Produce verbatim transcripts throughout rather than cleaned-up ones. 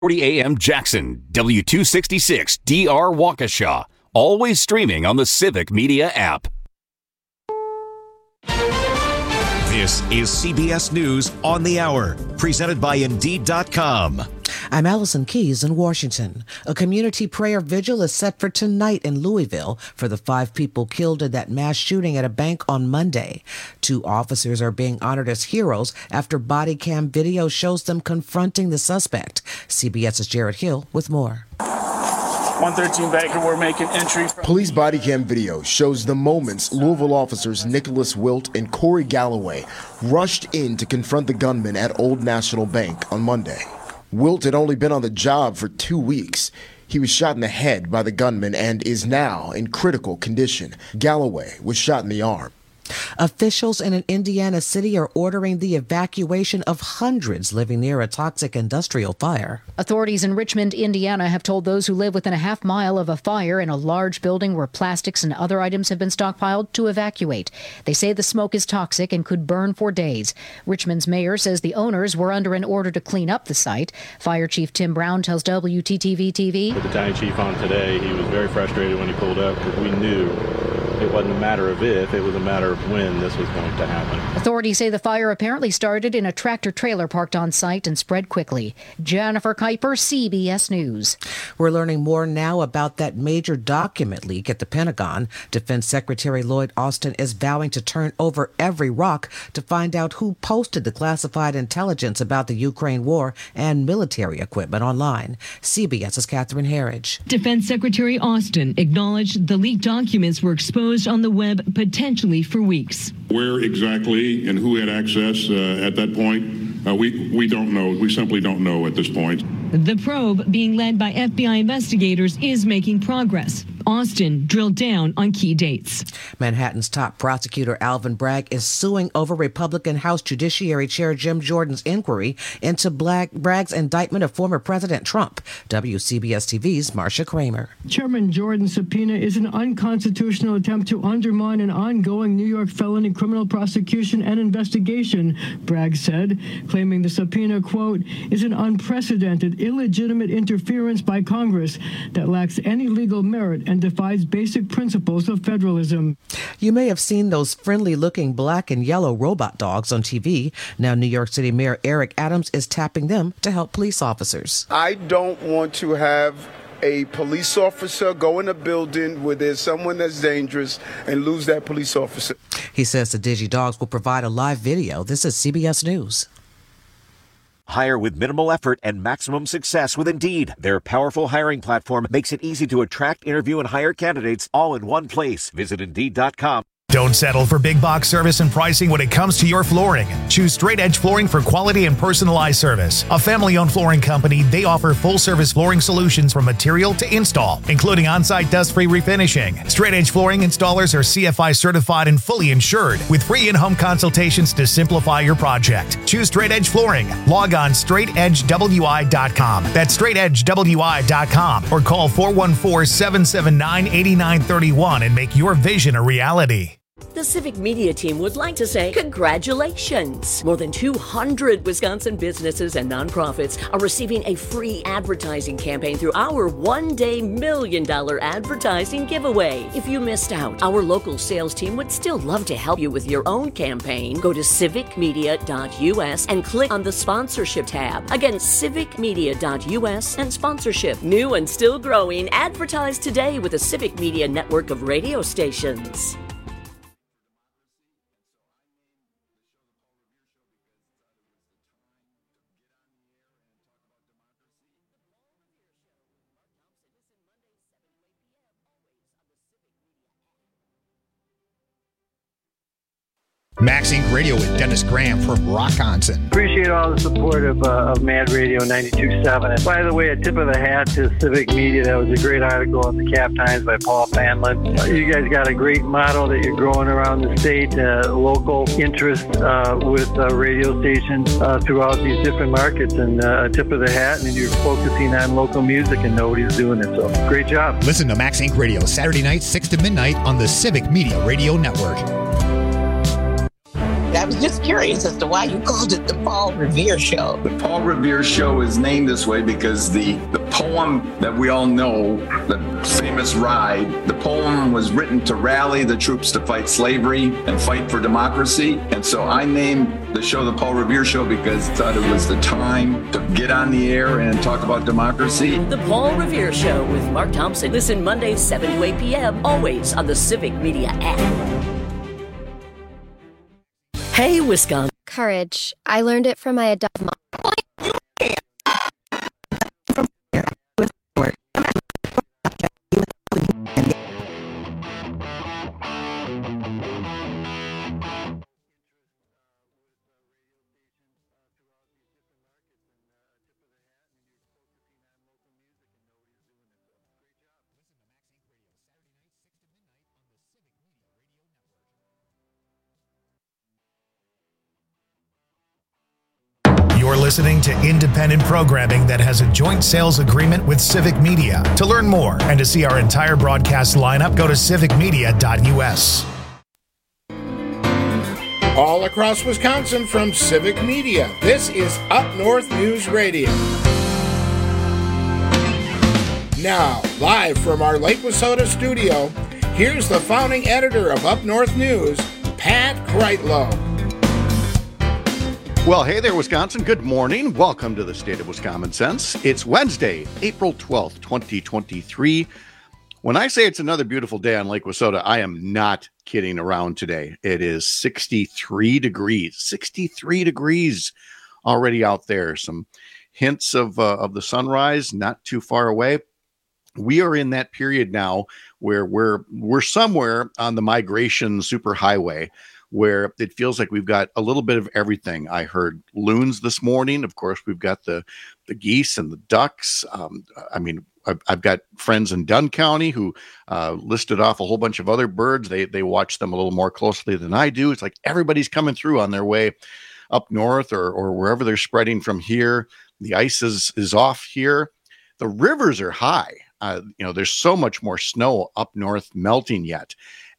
forty A M Jackson, W two sixty-six D R Waukesha. Always streaming on the Civic Media app. This is C B S News on the Hour, presented by Indeed dot com. I'm Allison Keyes in Washington. A community prayer vigil is set for tonight in Louisville for the five people killed in that mass shooting at a bank on Monday. Two officers are being honored as heroes after body cam video shows them confronting the suspect. CBS's Jared Hill with more. one thirteen Baker, we're making entry. Police body cam video shows the moments Louisville officers Nicholas Wilt and Corey Galloway rushed in to confront the gunman at Old National Bank on Monday. Wilt had only been on the job for two weeks. He was shot in the head by the gunman and is now in critical condition. Galloway was shot in the arm. Officials in an Indiana city are ordering the evacuation of hundreds living near a toxic industrial fire. Authorities in Richmond, Indiana have told those who live within a half mile of a fire in a large building where plastics and other items have been stockpiled to evacuate. They say the smoke is toxic and could burn for days. Richmond's mayor says the owners were under an order to clean up the site. Fire Chief Tim Brown tells W T T V T V. The battalion chief on today, he was very frustrated when he pulled up because we knew it wasn't a matter of if, it was a matter of when this was going to happen. Authorities say the fire apparently started in a tractor trailer parked on site and spread quickly. Jennifer Kuiper, C B S News. We're learning more now about that major document leak at the Pentagon. Defense Secretary Lloyd Austin is vowing to turn over every rock to find out who posted the classified intelligence about the Ukraine war and military equipment online. CBS's Catherine Herridge. Defense Secretary Austin acknowledged the leaked documents were exposed on the web potentially for weeks. Where exactly and who had access uh, at that point, uh, we, we don't know. We simply don't know at this point. The probe, being led by F B I investigators, is making progress. Austin drilled down on key dates. Manhattan's top prosecutor Alvin Bragg is suing over Republican House Judiciary Chair Jim Jordan's inquiry into Bragg's indictment of former President Trump. W C B S T V's Marcia Kramer. Chairman Jordan's subpoena is an unconstitutional attempt to undermine an ongoing New York felony criminal prosecution and investigation, Bragg said, claiming the subpoena, quote, is an unprecedented, illegitimate interference by Congress that lacks any legal merit and defies basic principles of federalism. You may have seen those friendly-looking black and yellow robot dogs on T V. Now New York City Mayor Eric Adams is tapping them to help police officers. I don't want to have a police officer go in a building where there's someone that's dangerous and lose that police officer. He says the Digi Dogs will provide a live video. This is C B S News. Hire with minimal effort and maximum success with Indeed. Their powerful hiring platform makes it easy to attract, interview, and hire candidates all in one place. Visit Indeed dot com. Don't settle for big box service and pricing when it comes to your flooring. Choose Straight Edge Flooring for quality and personalized service. A family-owned flooring company, they offer full-service flooring solutions from material to install, including on-site dust-free refinishing. Straight Edge Flooring installers are C F I certified and fully insured, with free in-home consultations to simplify your project. Choose Straight Edge Flooring. Log on straight edge w i dot com. That's straight edge w i dot com, or call four one four, seven seven nine, eight nine three one and make your vision a reality. The Civic Media team would like to say congratulations. More than two hundred Wisconsin businesses and nonprofits are receiving a free advertising campaign through our one-day million dollar advertising giveaway. If you missed out, our local sales team would still love to help you with your own campaign. Go to civic media dot u s and click on the sponsorship tab. Again, civic media dot u s and sponsorship. New and still growing, advertise today with the Civic Media network of radio stations. Max Inc Radio with Dennis Graham from Rockonson. Appreciate all the support of, uh, of Mad Radio ninety-two point seven. And by the way, a tip of the hat to Civic Media. That was a great article in the Cap Times by Paul Fanlin. Uh, you guys got a great model that you're growing around the state, uh, local interest uh, with uh, radio stations uh, throughout these different markets. And uh, a tip of the hat, and you're focusing on local music, and nobody's doing it. So great job. Listen to Max Inc Radio Saturday night, six to midnight on the Civic Media Radio Network. That was just curious as to why you called it the Paul Revere Show. The Paul Revere Show is named this way because the, the poem that we all know, the famous Ride, the poem was written to rally the troops to fight slavery and fight for democracy. And so I named the show the Paul Revere Show because I thought it was the time to get on the air and talk about democracy. The Paul Revere Show with Mark Thompson. Listen Mondays, seven to eight p.m., always on the Civic Media app. Hey, Wisconsin. Courage. I learned it from my adult mom. You're listening to independent programming that has a joint sales agreement with Civic Media. To learn more and to see our entire broadcast lineup, go to civic media dot u s. All across Wisconsin from Civic Media, this is Up North News Radio. Now, live from our Lake Wissota studio, here's the founding editor of Up North News, Pat Kreitlow. Well, hey there, Wisconsin. Good morning. Welcome to the State of Wisconsin Sense. It's Wednesday, April twelfth, twenty twenty-three. When I say it's another beautiful day on Lake Wissota, I am not kidding around today. It is sixty-three degrees, sixty-three degrees already out there. Some hints of uh, of the sunrise not too far away. We are in that period now where we're we're somewhere on the migration superhighway, where it feels like we've got a little bit of everything. I heard loons this morning. Of course, we've got the, the geese and the ducks. Um, I mean, I've, I've got friends in Dunn County who uh, listed off a whole bunch of other birds. They they watch them a little more closely than I do. It's like everybody's coming through on their way up north or or wherever they're spreading from here. The ice is, is off here. The rivers are high. Uh, you know, there's so much more snow up north melting yet.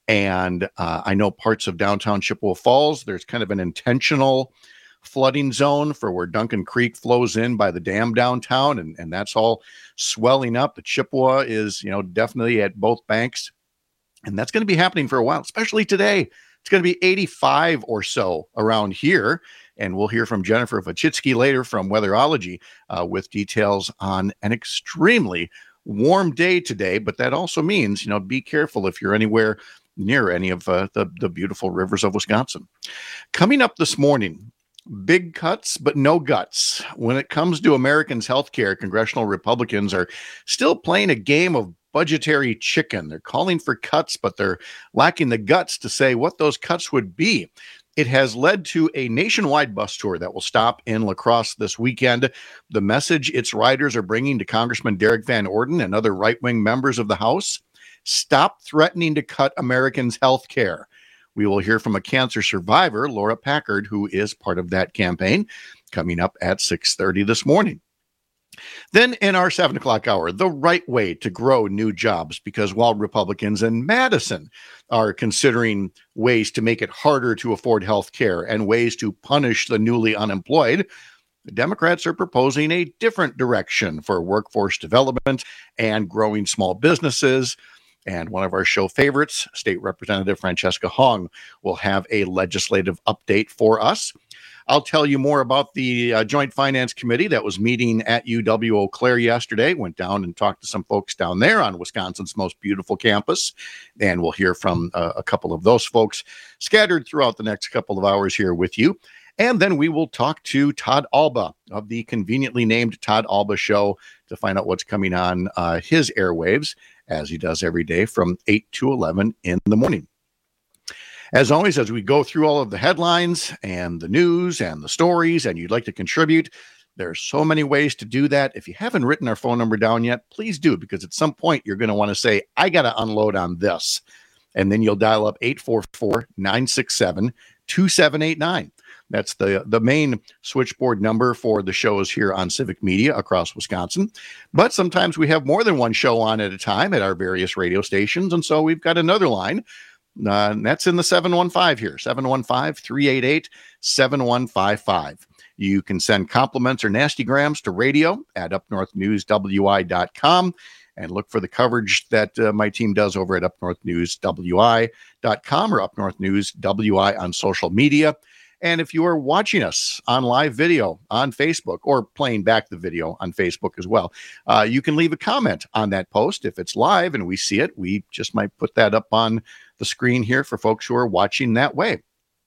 And uh, I know parts of downtown Chippewa Falls, there's kind of an intentional flooding zone for where Duncan Creek flows in by the dam downtown, and, and that's all swelling up. The Chippewa is, you know, definitely at both banks, and that's going to be happening for a while, especially today. It's going to be eighty-five or so around here, and we'll hear from Jennifer Vachitsky later from Weatherology uh, with details on an extremely warm day today, but that also means, you know, be careful if you're anywhere near any of uh, the, the beautiful rivers of Wisconsin. Coming up this morning, big cuts, but no guts. When it comes to Americans' health care, congressional Republicans are still playing a game of budgetary chicken. They're calling for cuts, but they're lacking the guts to say what those cuts would be. It has led to a nationwide bus tour that will stop in La Crosse this weekend. The message its riders are bringing to Congressman Derek Van Orden and other right-wing members of the House: stop threatening to cut Americans' health care. We will hear from a cancer survivor, Laura Packard, who is part of that campaign, coming up at six thirty this morning. Then in our seven o'clock hour, the right way to grow new jobs, because while Republicans in Madison are considering ways to make it harder to afford health care and ways to punish the newly unemployed, the Democrats are proposing a different direction for workforce development and growing small businesses. And one of our show favorites, State Representative Francesca Hong, will have a legislative update for us. I'll tell you more about the uh, Joint Finance Committee that was meeting at U W Eau Claire yesterday. Went down and talked to some folks down there on Wisconsin's most beautiful campus. And we'll hear from uh, a couple of those folks scattered throughout the next couple of hours here with you. And then we will talk to Todd Alba of the conveniently named Todd Alba Show to find out what's coming on uh, his airwaves, as he does every day from eight to eleven in the morning. As always, as we go through all of the headlines and the news and the stories, and you'd like to contribute, there's so many ways to do that. If you haven't written our phone number down yet, please do, because at some point you're going to want to say, I got to unload on this. And then you'll dial up eight four four, nine six seven, two seven eight nine. That's the, the main switchboard number for the shows here on Civic Media across Wisconsin. But sometimes we have more than one show on at a time at our various radio stations. And so we've got another line Uh, and that's in the seven one five here, seven one five, three eight eight, seven one five five. You can send compliments or nasty grams to radio at up north news w i dot com and look for the coverage that uh, my team does over at up north news w i dot com or up north news w i on social media. And if you are watching us on live video on Facebook or playing back the video on Facebook as well, uh, you can leave a comment on that post. If it's live and we see it, we just might put that up on the screen here for folks who are watching that way.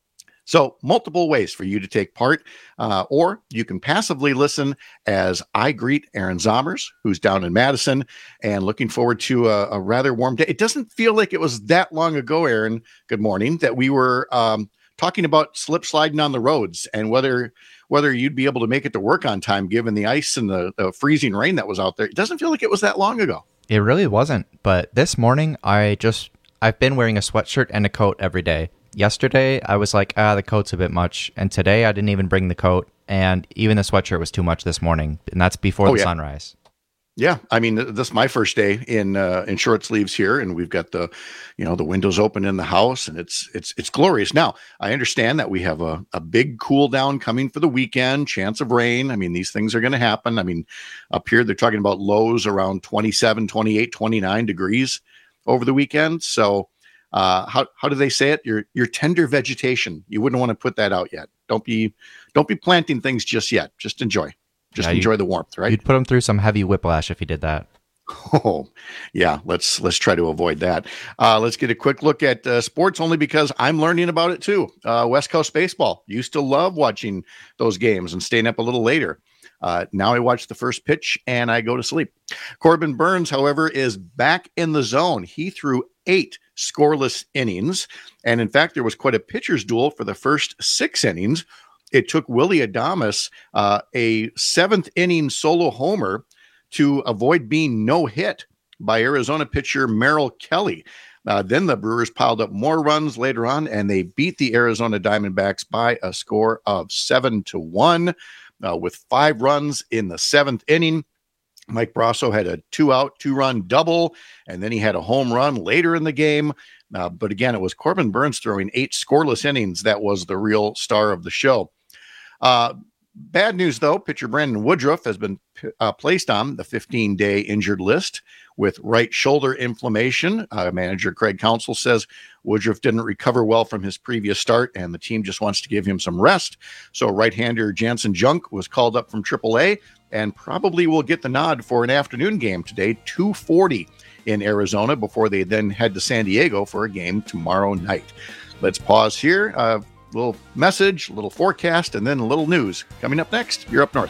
So multiple ways for you to take part, uh, or you can passively listen as I greet Aaron Zommers, who's down in Madison and looking forward to a, a rather warm day. It doesn't feel like it was that long ago, Aaron, good morning, that we were um, talking about slip sliding on the roads and whether whether you'd be able to make it to work on time given the ice and the, the freezing rain that was out there. It doesn't feel like it was that long ago. It really wasn't. But this morning, I just, I've been wearing a sweatshirt and a coat every day. Yesterday, I was like, ah, the coat's a bit much. And today, I didn't even bring the coat. And even the sweatshirt was too much this morning. And that's before oh, the yeah. sunrise. Yeah, I mean, this is my first day in uh, in short sleeves here, and we've got the, you know, the windows open in the house, and it's it's it's glorious. Now, I understand that we have a, a big cool down coming for the weekend, chance of rain. I mean, these things are going to happen. I mean, up here, they're talking about lows around twenty-seven, twenty-eight, twenty-nine degrees over the weekend. So uh, how how do they say it? Your your tender vegetation. You wouldn't want to put that out yet. Don't be don't be planting things just yet. Just enjoy. Just yeah, enjoy you, the warmth, right? You'd put them through some heavy whiplash if you did that. Oh, yeah. Let's let's try to avoid that. Uh, let's get a quick look at uh, sports, only because I'm learning about it too. Uh, West Coast baseball. Used to love watching those games and staying up a little later. Uh, now I watch the first pitch and I go to sleep. Corbin Burns, however, is back in the zone. He threw eight scoreless innings, and in fact, there was quite a pitcher's duel for the first six innings. It took Willy Adames uh, a seventh inning solo homer to avoid being no hit by Arizona pitcher Merrill Kelly. Uh, then the Brewers piled up more runs later on, and they beat the Arizona Diamondbacks by a score of seven to one uh, with five runs in the seventh inning. Mike Brasso had a two-out, two-run double, and then he had a home run later in the game. Uh, but again, it was Corbin Burns throwing eight scoreless innings that was the real star of the show. Uh, bad news, though. Pitcher Brandon Woodruff has been uh, placed on the fifteen-day injured list with right shoulder inflammation. Uh, manager Craig Counsell says Woodruff didn't recover well from his previous start, and the team just wants to give him some rest. So right-hander Jansen Junk was called up from triple A and probably will get the nod for an afternoon game today, two forty in Arizona, before they then head to San Diego for a game tomorrow night. Let's pause here. Uh, little message, a little forecast, and then a little news. Coming up next, you're Up North.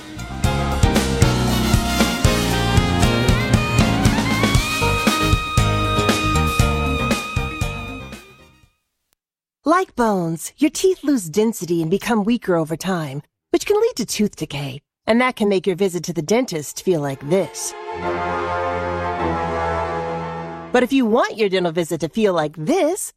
Like bones, your teeth lose density and become weaker over time, which can lead to tooth decay. And that can make your visit to the dentist feel like this. But if you want your dental visit to feel like this,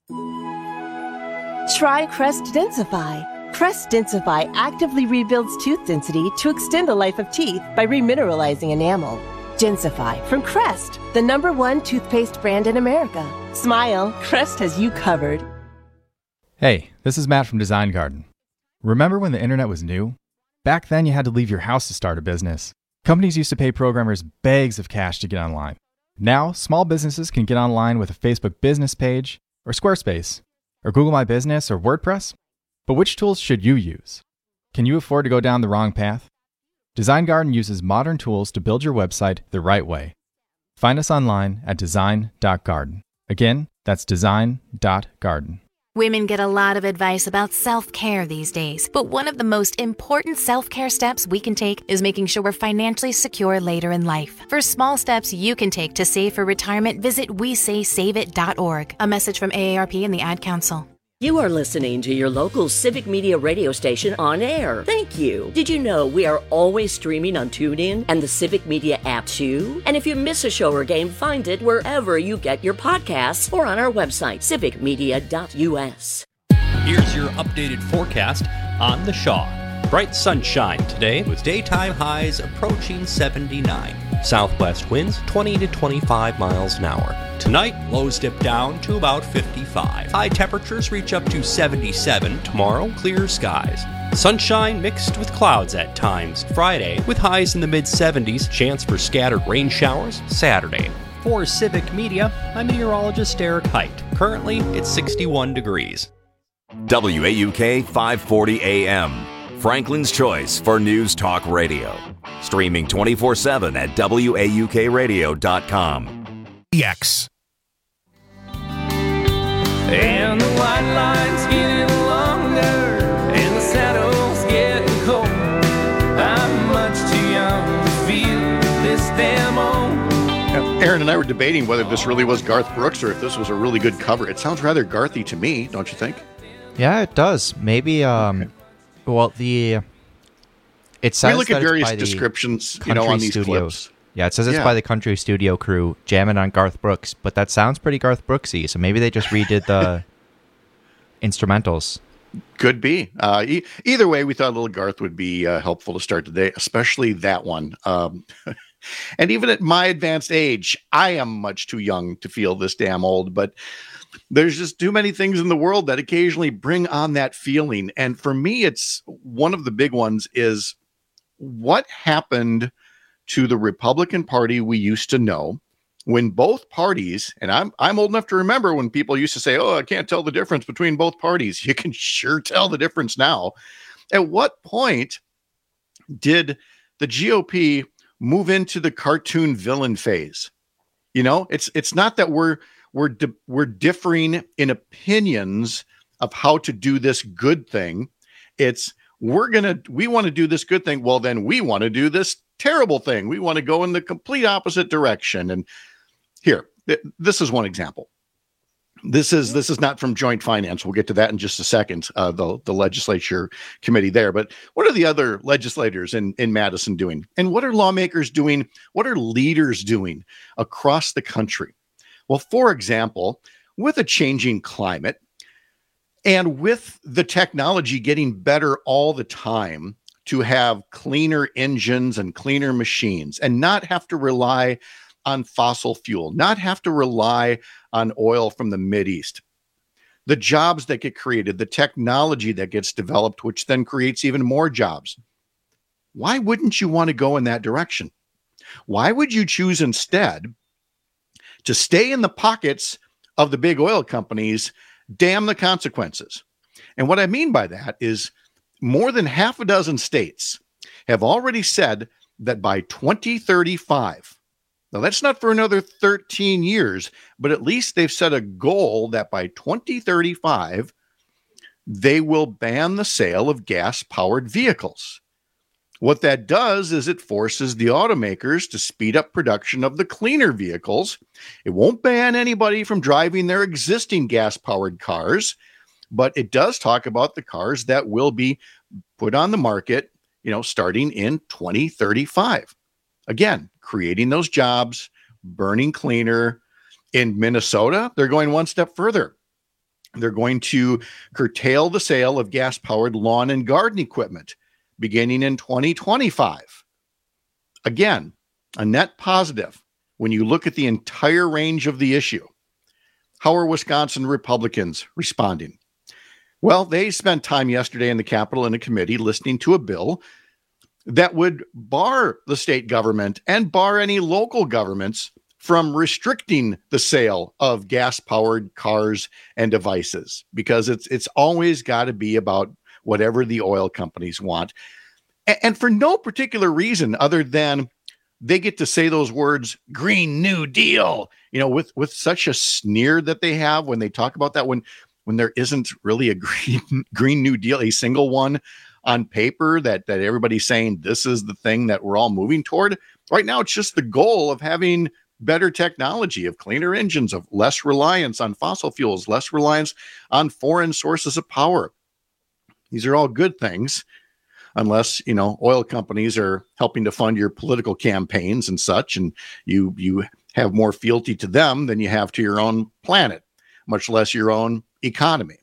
try Crest Densify. Crest Densify actively rebuilds tooth density to extend the life of teeth by remineralizing enamel. Densify from Crest, the number one toothpaste brand in America. Smile, Crest has you covered. Hey, this is Matt from Design Garden. Remember when the internet was new? Back then you had to leave your house to start a business. Companies used to pay programmers bags of cash to get online. Now, small businesses can get online with a Facebook business page, or Squarespace, or Google My Business, or WordPress. But which tools should you use? Can you afford to go down the wrong path? Design Garden uses modern tools to build your website the right way. Find us online at design dot garden. Again, that's design dot garden. Women get a lot of advice about self-care these days, but one of the most important self-care steps we can take is making sure we're financially secure later in life. For small steps you can take to save for retirement, visit we say save it dot org. A message from A A R P and the Ad Council. You are listening to your local Civic Media radio station on air. Thank you. Did you know we are always streaming on TuneIn and the Civic Media app too? And if you miss a show or game, find it wherever you get your podcasts or on our website, civic media dot u s. Here's your updated forecast on the Shaw. Bright sunshine today with daytime highs approaching seventy-nine. Southwest winds twenty to twenty-five miles an hour. Tonight, lows dip down to about fifty-five. High temperatures reach up to seventy-seven. Tomorrow, clear skies. Sunshine mixed with clouds at times. Friday, with highs in the mid seventies, chance for scattered rain showers. Saturday. For Civic Media, I'm meteorologist Eric Height. Currently, it's sixty-one degrees. W A U K five forty A M, Franklin's choice for News Talk Radio. Streaming twenty-four seven at W A U K radio dot com. X. And the white line's getting longer, and the saddle's getting cold. I'm much too young to feel this damn old. Aaron and I were debating whether this really was Garth Brooks or if this was a really good cover. It sounds rather Garthy to me, don't you think? Yeah, it does. Maybe, um, well, the it says we look that at various it's by descriptions, the you know, on country these studios. clips. Yeah, it says it's Yeah. by the country studio crew jamming on Garth Brooks, but that sounds pretty Garth Brooksy. So maybe they just redid the instrumentals. Could be. Uh, e- either way, we thought a little Garth would be uh, helpful to start today, especially that one. Um, and even at my advanced age, I am much too young to feel this damn old, but there's just too many things in the world that occasionally bring on that feeling. And for me, it's one of the big ones is what happened to the Republican Party we used to know when both parties, and I'm I'm old enough to remember when people used to say, oh, I can't tell the difference between both parties. You can sure tell the difference now. At what point did the G O P move into the cartoon villain phase? You know, it's it's not that we're we're di- we're differing in opinions of how to do this good thing. It's we're gonna we want to do this good thing. Well, then we want to do this terrible thing. We want to go in the complete opposite direction. And here, th- this is one example. This is this is not from Joint Finance. We'll get to that in just a second. Uh, the the legislature committee there. But what are the other legislators in in Madison doing? And what are lawmakers doing? What are leaders doing across the country? Well, for example, with a changing climate and with the technology getting better all the time to have cleaner engines and cleaner machines and not have to rely on fossil fuel, not have to rely on oil from the Mideast. The jobs that get created, the technology that gets developed, which then creates even more jobs. Why wouldn't you want to go in that direction? Why would you choose instead to stay in the pockets of the big oil companies? Damn the consequences. And what I mean by that is more than half a dozen states have already said that by twenty thirty-five, now that's not for another thirteen years, but at least they've set a goal that by twenty thirty-five, they will ban the sale of gas-powered vehicles. What that does is it forces the automakers to speed up production of the cleaner vehicles. It won't ban anybody from driving their existing gas-powered cars, but it does talk about the cars that will be put on the market, you know, starting in twenty thirty-five. Again, creating those jobs, burning cleaner. In Minnesota, they're going one step further. They're going to curtail the sale of gas-powered lawn and garden equipment beginning in twenty twenty-five. Again, a net positive when you look at the entire range of the issue. How are Wisconsin Republicans responding? Well, they spent time yesterday in the Capitol in a committee listening to a bill that would bar the state government and bar any local governments from restricting the sale of gas-powered cars and devices, because it's it's always got to be about whatever the oil companies want. And, and for no particular reason other than they get to say those words, Green New Deal, you know, with, with such a sneer that they have when they talk about that, when when there isn't really a green, green New Deal, a single one on paper that, that everybody's saying this is the thing that we're all moving toward. Right now, it's just the goal of having better technology, of cleaner engines, of less reliance on fossil fuels, less reliance on foreign sources of power. These are all good things, unless, you know, oil companies are helping to fund your political campaigns and such, and you you have more fealty to them than you have to your own planet, much less your own economy.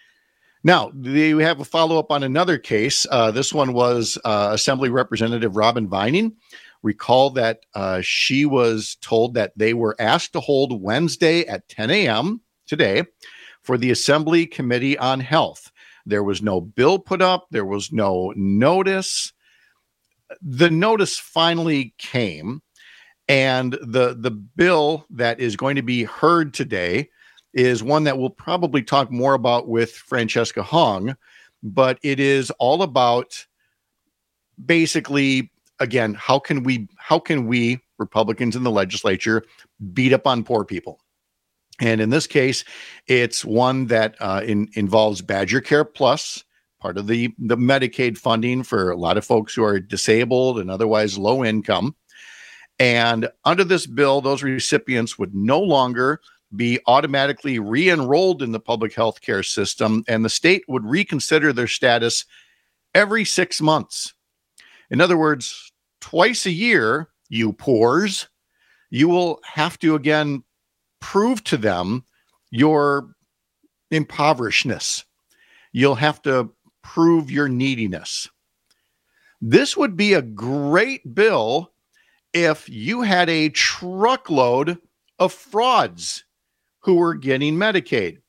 Now, we have a follow-up on another case. Uh, this one was uh, Assembly Representative Robin Vining Recall that uh, she was told that they were asked to hold Wednesday at ten a.m. today for the Assembly Committee on Health. There was no bill put up. There was no notice. The notice finally came, and the, the bill that is going to be heard today is one that we'll probably talk more about with Francesca Hong, but it is all about basically, again, how can we, how can we, Republicans in the legislature, beat up on poor people? And in this case, it's one that uh, in, involves Badger Care Plus, part of the, the Medicaid funding for a lot of folks who are disabled and otherwise low income. And under this bill, those recipients would no longer be automatically re-enrolled in the public health care system, and the state would reconsider their status every six months. In other words, twice a year, you poors, you will have to again prove to them your impoverishedness. You'll have to prove your neediness. This would be a great bill if you had a truckload of frauds who were getting Medicaid.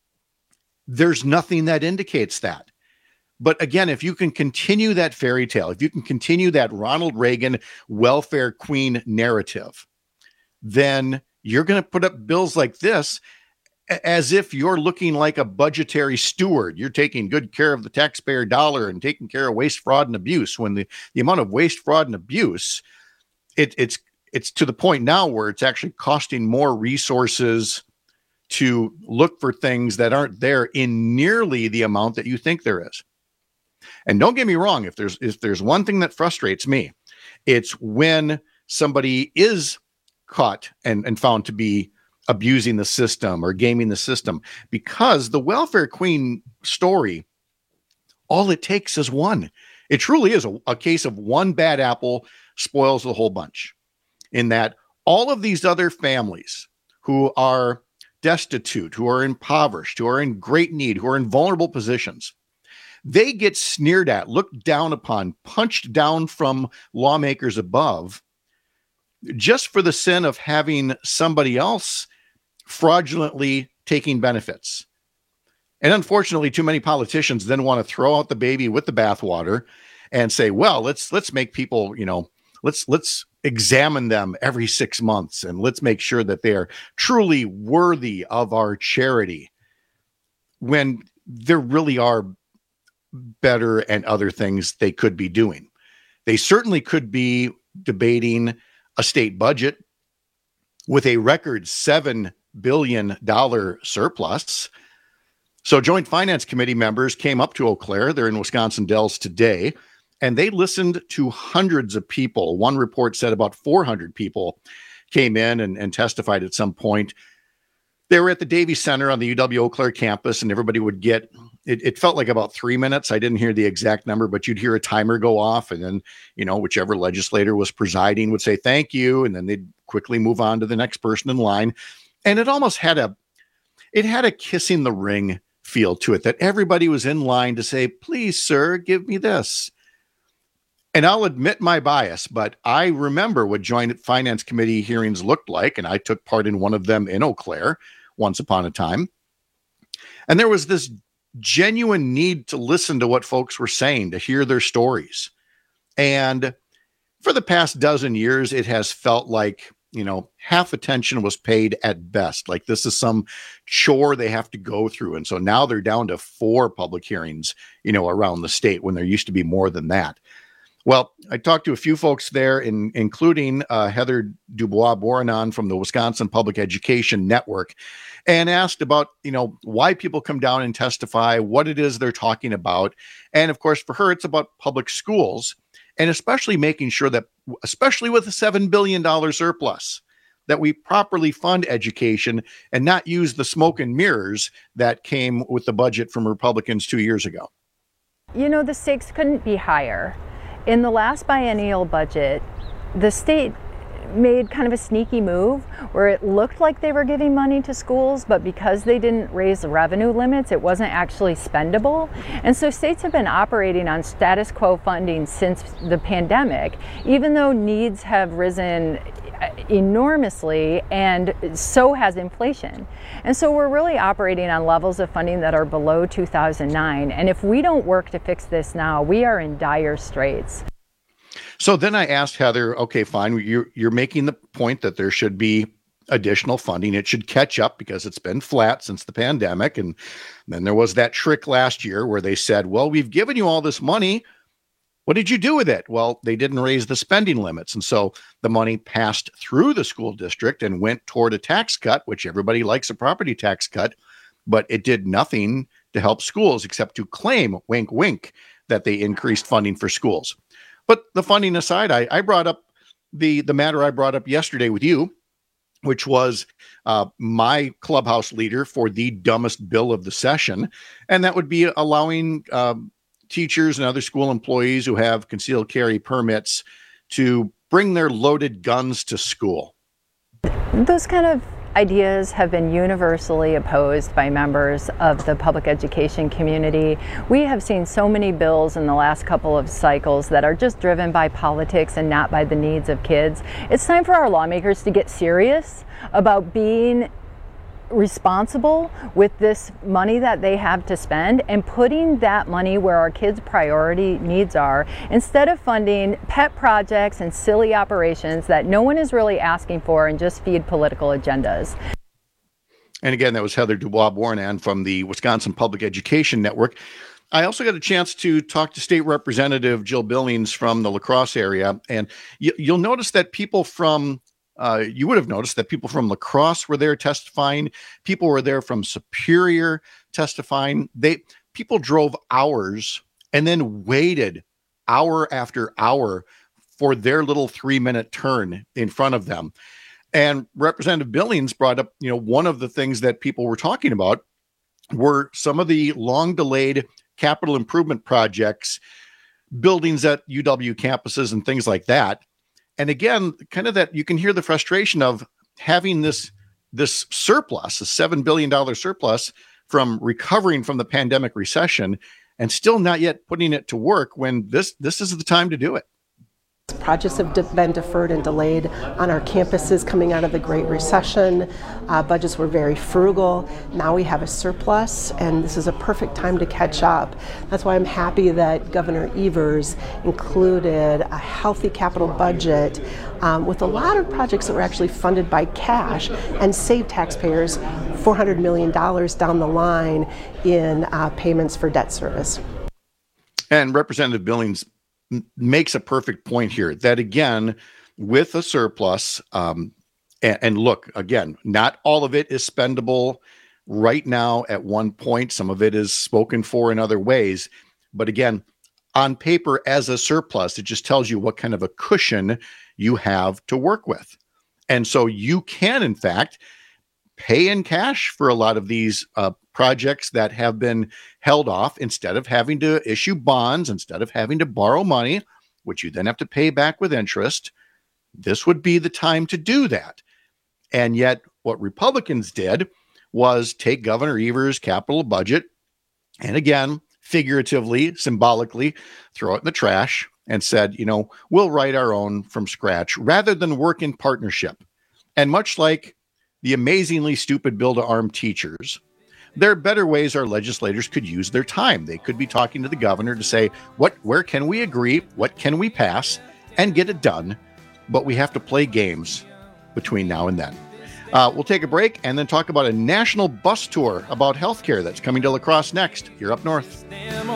There's nothing that indicates that. But again, if you can continue that fairy tale, if you can continue that Ronald Reagan welfare queen narrative, then you're going to put up bills like this as if you're looking like a budgetary steward. You're taking good care of the taxpayer dollar and taking care of waste, fraud, and abuse, when the, the amount of waste, fraud, and abuse, it, it's it's to the point now where it's actually costing more resources to look for things that aren't there in nearly the amount that you think there is. And don't get me wrong, if there's if there's one thing that frustrates me, it's when somebody is caught and, and found to be abusing the system or gaming the system, because the welfare queen story, all it takes is one. It truly is a, a case of one bad apple spoils the whole bunch, in that all of these other families who are destitute, who are impoverished, who are in great need, who are in vulnerable positions, they get sneered at, looked down upon, punched down from lawmakers above, just for the sin of having somebody else fraudulently taking benefits. And unfortunately, too many politicians then want to throw out the baby with the bathwater and say, well, let's let's make people, you know, let's let's examine them every six months and let's make sure that they are truly worthy of our charity, when there really are better and other things they could be doing. They certainly could be debating a state budget with a record seven billion dollars surplus. So Joint Finance Committee members came up to Eau Claire, they're in Wisconsin Dells today, and they listened to hundreds of people. One report said about four hundred people came in and, and testified at some point. They were at the Davies Center on the U W Eau Claire campus, and everybody would get, it, it felt like about three minutes. I didn't hear the exact number, but you'd hear a timer go off, and then, you know, whichever legislator was presiding would say thank you, and then they'd quickly move on to the next person in line. And it almost had a, it had a kissing the ring feel to it, that everybody was in line to say, please, sir, give me this. And I'll admit my bias, but I remember what Joint Finance Committee hearings looked like, and I took part in one of them in Eau Claire once upon a time. And there was this genuine need to listen to what folks were saying, to hear their stories. And for the past dozen years, it has felt like, you know, half attention was paid at best. Like this is some chore they have to go through. And so now they're down to four public hearings, you know, around the state, when there used to be more than that. Well, I talked to a few folks there, in, including uh, Heather Dubois-Bourgeon from the Wisconsin Public Education Network, and asked about, you know, why people come down and testify, what it is they're talking about. And of course, for her, it's about public schools, and especially making sure that, especially with a seven billion dollars surplus, that we properly fund education and not use the smoke and mirrors that came with the budget from Republicans two years ago. You know, the stakes couldn't be higher. In the last biennial budget, the state made kind of a sneaky move where it looked like they were giving money to schools, but because they didn't raise the revenue limits, it wasn't actually spendable. And so states have been operating on status quo funding since the pandemic, even though needs have risen enormously, and so has inflation. And so we're really operating on levels of funding that are below two thousand nine. And if we don't work to fix this now, we are in dire straits. So then I asked Heather, okay, fine, you're, you're making the point that there should be additional funding. It should catch up because it's been flat since the pandemic. And then there was that trick last year where they said, well, we've given you all this money. What did you do with it? Well, they didn't raise the spending limits. And so the money passed through the school district and went toward a tax cut, which everybody likes a property tax cut, but it did nothing to help schools except to claim, wink, wink, that they increased funding for schools. But the funding aside, I, I brought up the, the matter I brought up yesterday with you, which was uh, my clubhouse leader for the dumbest bill of the session. And that would be allowing um, teachers and other school employees who have concealed carry permits to bring their loaded guns to school. Those kind of ideas have been universally opposed by members of the public education community. We have seen so many bills in the last couple of cycles that are just driven by politics and not by the needs of kids. It's time for our lawmakers to get serious about being responsible with this money that they have to spend and putting that money where our kids' priority needs are, instead of funding pet projects and silly operations that no one is really asking for and just feed political agendas. And again, that was Heather Dubois-Bornan from the Wisconsin Public Education Network. I also got a chance to talk to State Representative Jill Billings from the La Crosse area, and you, you'll notice that people from Uh, you would have noticed that people from La Crosse were there testifying. People were there from Superior testifying. They people drove hours and then waited hour after hour for their little three-minute turn in front of them. And Representative Billings brought up, you know, one of the things that people were talking about were some of the long-delayed capital improvement projects, buildings at U W campuses and things like that. And again, kind of that you can hear the frustration of having this, this surplus, a seven billion dollars surplus from recovering from the pandemic recession and still not yet putting it to work when this, this is the time to do it. Projects have been deferred and delayed on our campuses coming out of the Great Recession. Uh, budgets were very frugal. Now we have a surplus, and this is a perfect time to catch up. That's why I'm happy that Governor Evers included a healthy capital budget um, with a lot of projects that were actually funded by cash and save taxpayers four hundred million dollars down the line in uh, payments for debt service. And Representative Billings makes a perfect point here that, again, with a surplus, um, and, and look, again, not all of it is spendable right now at one point. Some of it is spoken for in other ways. But again, on paper as a surplus, it just tells you what kind of a cushion you have to work with. And so you can, in fact, pay in cash for a lot of these uh, projects that have been held off instead of having to issue bonds, instead of having to borrow money, which you then have to pay back with interest. This would be the time to do that. And yet what Republicans did was take Governor Evers' capital budget and, again, figuratively, symbolically, throw it in the trash and said, you know, we'll write our own from scratch rather than work in partnership. And much like the amazingly stupid bill to arm teachers, there are better ways our legislators could use their time. They could be talking to the governor to say, what, where can we agree? What can we pass and get it done? But we have to play games between now and then. Uh, we'll take a break and then talk about a national bus tour about healthcare that's coming to La Crosse next. You're up north.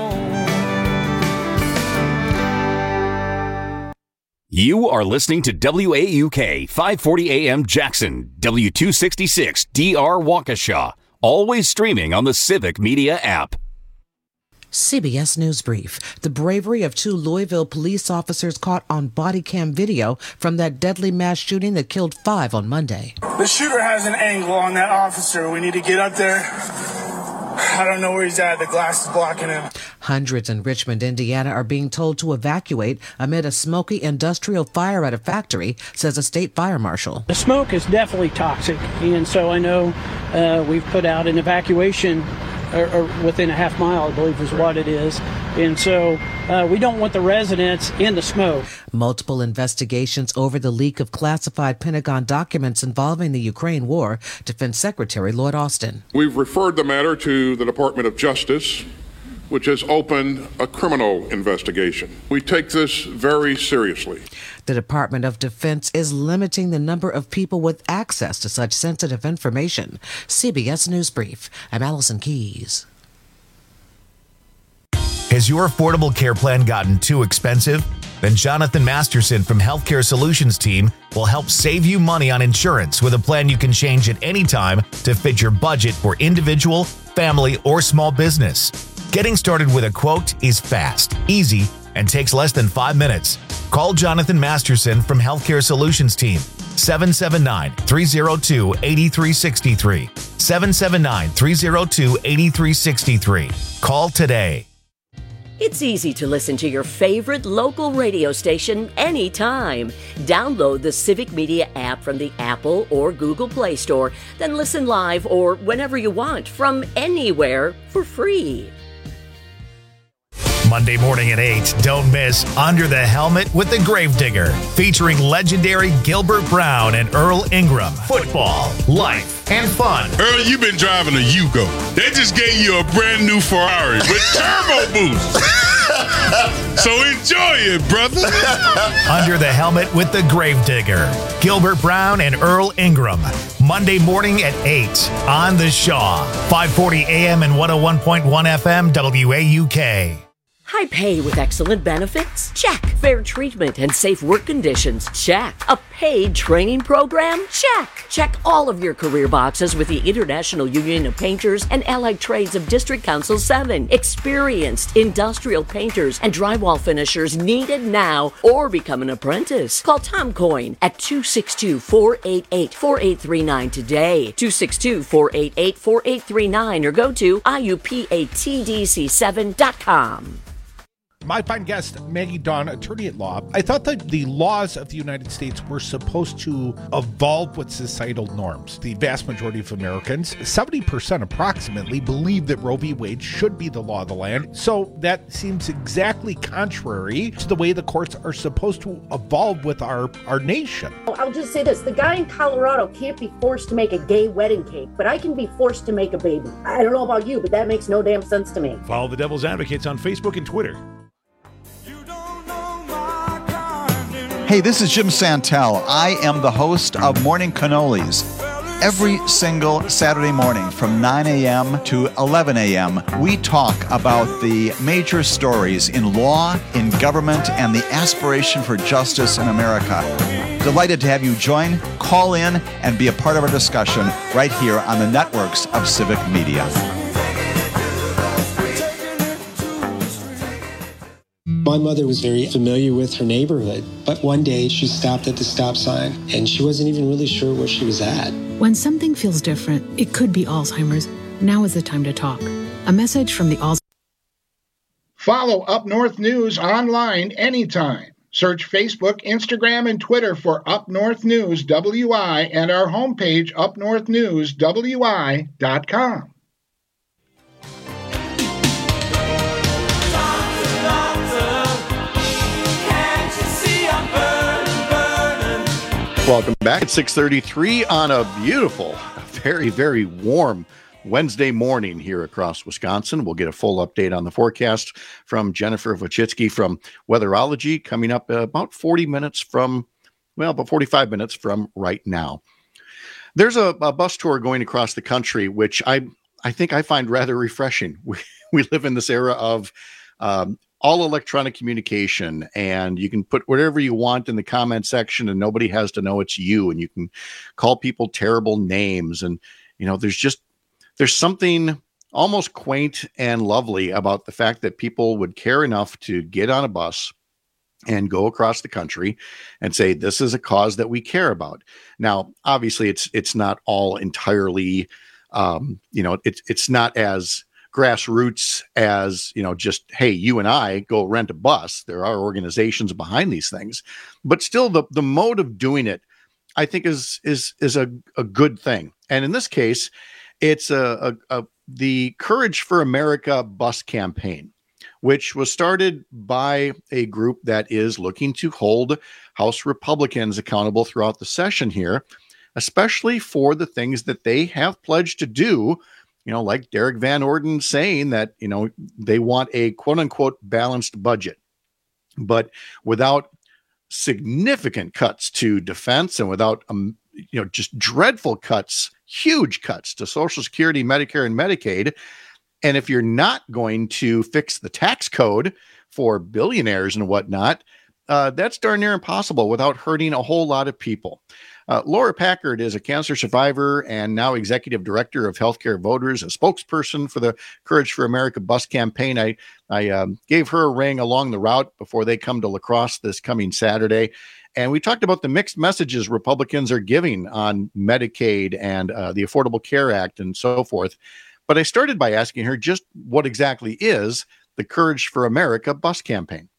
You are listening to W A U K five forty A M Jackson, W two sixty-six D R Waukesha. Always streaming on the Civic Media app. C B S News Brief. The bravery of two Louisville police officers caught on body cam video from that deadly mass shooting that killed five on Monday. The shooter has an angle on that officer. We need to get up there. I don't know where he's at. The glass is blocking him. Hundreds in Richmond, Indiana are being told to evacuate amid a smoky industrial fire at a factory, says a state fire marshal. The smoke is definitely toxic, and so I know uh, we've put out an evacuation or, or within a half mile, I believe is what it is. And so uh, we don't want the residents in the smoke. Multiple investigations over the leak of classified Pentagon documents involving the Ukraine war, Defense Secretary Lloyd Austin. We've referred the matter to the Department of Justice, which has opened a criminal investigation. We take this very seriously. The Department of Defense is limiting the number of people with access to such sensitive information. C B S News Brief. I'm Allison Keys. Has your affordable care plan gotten too expensive? Then Jonathan Masterson from Healthcare Solutions Team will help save you money on insurance with a plan you can change at any time to fit your budget for individual, family, or small business. Getting started with a quote is fast, easy, and takes less than five minutes. Call Jonathan Masterson from Healthcare Solutions Team, seven seven nine, three zero two, eight three six three, seven seven nine, three zero two, eight three six three. Call today. It's easy to listen to your favorite local radio station anytime. Download the Civic Media app from the Apple or Google Play Store, then listen live or whenever you want from anywhere for free. Monday morning at eight, don't miss Under the Helmet with the Gravedigger, featuring legendary Gilbert Brown and Earl Ingram. Football, life, and fun. Earl, you've been driving a Yugo. They just gave you a brand new Ferrari with turbo boost. So enjoy it, brother. Under the Helmet with the Gravedigger, Gilbert Brown and Earl Ingram. Monday morning at eight on The Shaw, five forty A M and one oh one point one F M W A U K. High pay with excellent benefits? Check. Fair treatment and safe work conditions? Check. A paid training program? Check. Check all of your career boxes with the International Union of Painters and Allied Trades of District Council seven. Experienced industrial painters and drywall finishers needed now or become an apprentice. Call Tom Coyne at two six two, four eight eight, four eight three nine today. two six two, four eight eight, four eight three nine or go to I U P A T D C seven dot com. My fine guest, Maggie Dawn, attorney at law. I thought that the laws of the United States were supposed to evolve with societal norms. The vast majority of Americans, seventy percent approximately, believe that Roe v. Wade should be the law of the land. So that seems exactly contrary to the way the courts are supposed to evolve with our, our nation. I'll just say this. The guy in Colorado can't be forced to make a gay wedding cake, but I can be forced to make a baby. I don't know about you, but that makes no damn sense to me. Follow the Devil's Advocates on Facebook and Twitter. Hey, this is Jim Santel. I am the host of Morning Cannolis. Every single Saturday morning from nine a.m. to eleven a.m., we talk about the major stories in law, in government, and the aspiration for justice in America. Delighted to have you join, call in, and be a part of our discussion right here on the networks of Civic Media. My mother was very familiar with her neighborhood, but one day she stopped at the stop sign and she wasn't even really sure where she was at. When something feels different, it could be Alzheimer's. Now is the time to talk. A message from the Alzheimer's. Follow Up North News online anytime. Search Facebook, Instagram, and Twitter for Up North News W I and our homepage, up north news w i dot com. Welcome back at six thirty-three on a beautiful, very, very warm Wednesday morning here across Wisconsin. We'll get a full update on the forecast from Jennifer Wachitsky from Weatherology coming up about forty minutes from, well, about forty-five minutes from right now. There's a, a bus tour going across the country, which I I think I find rather refreshing. We, we live in this era of um, all electronic communication, and you can put whatever you want in the comment section and nobody has to know it's you, and you can call people terrible names. And, you know, there's just, there's something almost quaint and lovely about the fact that people would care enough to get on a bus and go across the country and say, this is a cause that we care about. Now, obviously it's, it's not all entirely, um, you know, it's, it's not as grassroots as, you know, just, hey, you and I go rent a bus. There are organizations behind these things, but still the, the mode of doing it, I think is, is, is a, a good thing. And in this case, it's a, a, a the Courage for America bus campaign, which was started by a group that is looking to hold House Republicans accountable throughout the session here, especially for the things that they have pledged to do, you know, like Derek Van Orden saying that, you know, they want a quote unquote balanced budget, but without significant cuts to defense and without, um, you know, just dreadful cuts, huge cuts to Social Security, Medicare, and Medicaid. And if you're not going to fix the tax code for billionaires and whatnot, uh, that's darn near impossible without hurting a whole lot of people. Uh, Laura Packard is a cancer survivor and now executive director of Healthcare Voters, a spokesperson for the Courage for America bus campaign. I, I um, gave her a ring along the route before they come to La Crosse this coming Saturday. And we talked about the mixed messages Republicans are giving on Medicaid and uh, the Affordable Care Act and so forth. But I started by asking her just what exactly is the Courage for America bus campaign.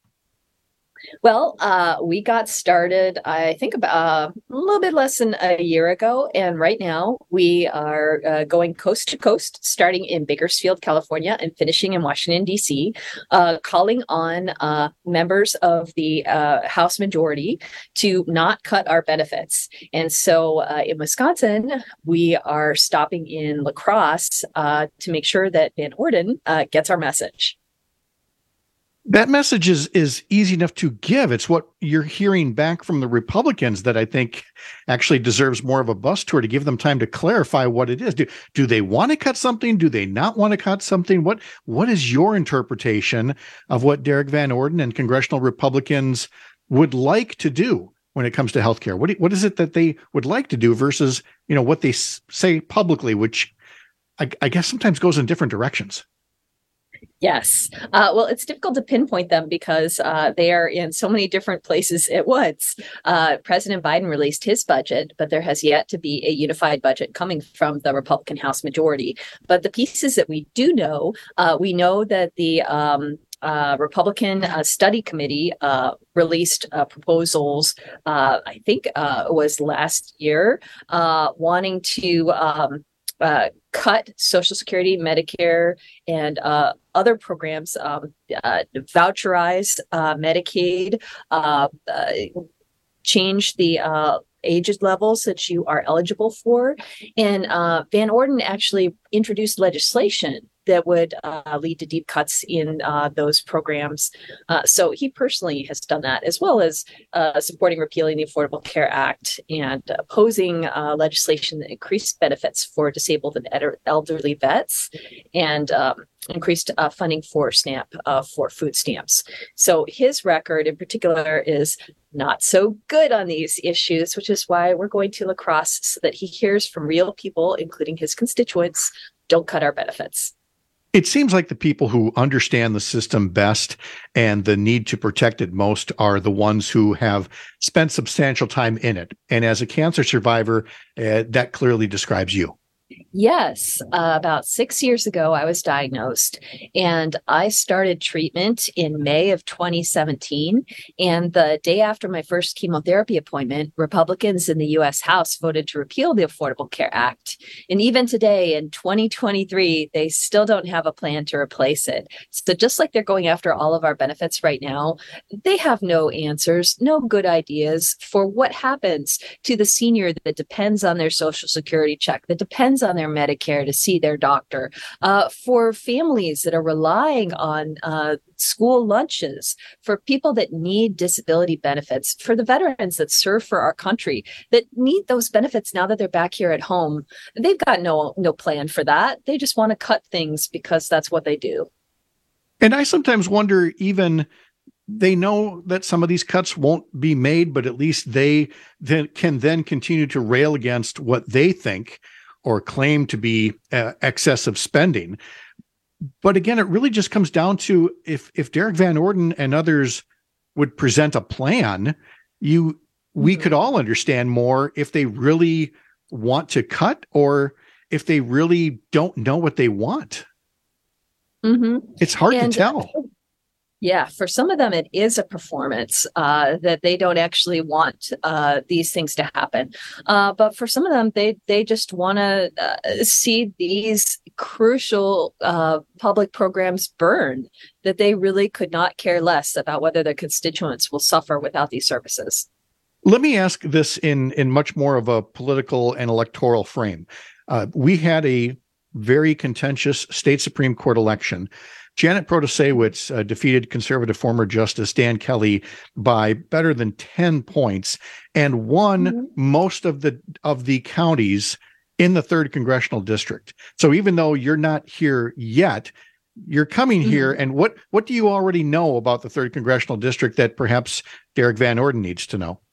Well, uh, we got started, I think, about uh, a little bit less than a year ago. And right now we are uh, going coast to coast, starting in Bakersfield, California, and finishing in Washington, D C, uh, calling on uh, members of the uh, House majority to not cut our benefits. And so uh, in Wisconsin, we are stopping in La Crosse uh, to make sure that Van Orden uh, gets our message. That message is is easy enough to give. It's what you're hearing back from the Republicans that I think actually deserves more of a bus tour to give them time to clarify what it is. Do, do they want to cut something? Do they not want to cut something? What What is your interpretation of what Derek Van Orden and congressional Republicans would like to do when it comes to healthcare? What What is it that they would like to do versus, you know, what they s- say publicly, which I, I guess sometimes goes in different directions? Yes. Uh, well, it's difficult to pinpoint them because uh, they are in so many different places at once. Uh, President Biden released his budget, but there has yet to be a unified budget coming from the Republican House majority. But the pieces that we do know, uh, we know that the um, uh, Republican uh, Study Committee uh, released uh, proposals, uh, I think uh, it was last year, uh, wanting to um, uh, cut Social Security, Medicare, and uh, other programs, um, uh, voucherize uh, Medicaid, uh, uh, change the uh, age levels that you are eligible for. And uh, Van Orden actually introduced legislation that would uh, lead to deep cuts in uh, those programs. Uh, so he personally has done that, as well as uh, supporting repealing the Affordable Care Act and opposing uh, legislation that increased benefits for disabled and ed- elderly vets, and um, increased uh, funding for SNAP uh, for food stamps. So his record in particular is not so good on these issues, which is why we're going to La Crosse so that he hears from real people, including his constituents. Don't cut our benefits. It seems like the people who understand the system best and the need to protect it most are the ones who have spent substantial time in it. And as a cancer survivor, uh, that clearly describes you. Yes. Uh, about six years ago, I was diagnosed, and I started treatment in May of twenty seventeen. And the day after my first chemotherapy appointment, Republicans in the U S House voted to repeal the Affordable Care Act. And even today in twenty twenty-three, they still don't have a plan to replace it. So just like they're going after all of our benefits right now, they have no answers, no good ideas for what happens to the senior that depends on their Social Security check, that depends on their Medicare to see their doctor, uh, for families that are relying on uh, school lunches, for people that need disability benefits, for the veterans that serve for our country that need those benefits now that they're back here at home. They've got no no plan for that. They just want to cut things because that's what they do. And I sometimes wonder, even they know that some of these cuts won't be made, but at least they then can then continue to rail against what they think or claim to be uh, excessive spending. But again, it really just comes down to if if Derek Van Orden and others would present a plan, you we mm-hmm. could all understand more if they really want to cut or if they really don't know what they want. Mm-hmm. It's hard and, to tell. Yeah, for some of them, it is a performance uh, that they don't actually want uh, these things to happen. Uh, but for some of them, they they just want to uh, see these crucial uh, public programs burn, that they really could not care less about whether their constituents will suffer without these services. Let me ask this in, in much more of a political and electoral frame. Uh, we had a very contentious state Supreme Court election. Janet Protasewicz uh, defeated conservative former Justice Dan Kelly by better than ten points and won mm-hmm. most of the of the counties in the third congressional district. So even though you're not here yet, you're coming mm-hmm. here. And what what do you already know about the third congressional district that perhaps Derek Van Orden needs to know?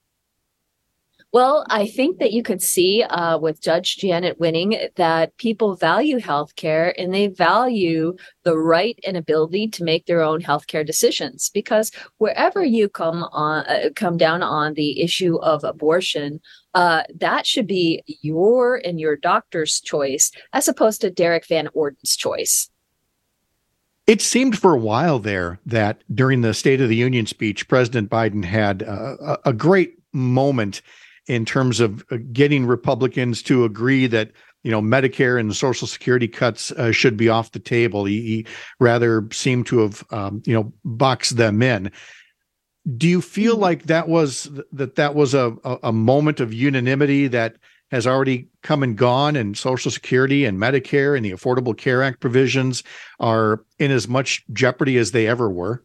Well, I think that you could see uh, with Judge Janet winning that people value healthcare and they value the right and ability to make their own healthcare decisions. Because wherever you come on, uh, come down on the issue of abortion, uh, that should be your and your doctor's choice, as opposed to Derek Van Orden's choice. It seemed for a while there that during the State of the Union speech, President Biden had uh, a great moment in terms of getting Republicans to agree that, you know, Medicare and the Social Security cuts uh, should be off the table. He, he rather seemed to have, um, you know, boxed them in. Do you feel like that was that that was a, a moment of unanimity that has already come and gone, and Social Security and Medicare and the Affordable Care Act provisions are in as much jeopardy as they ever were?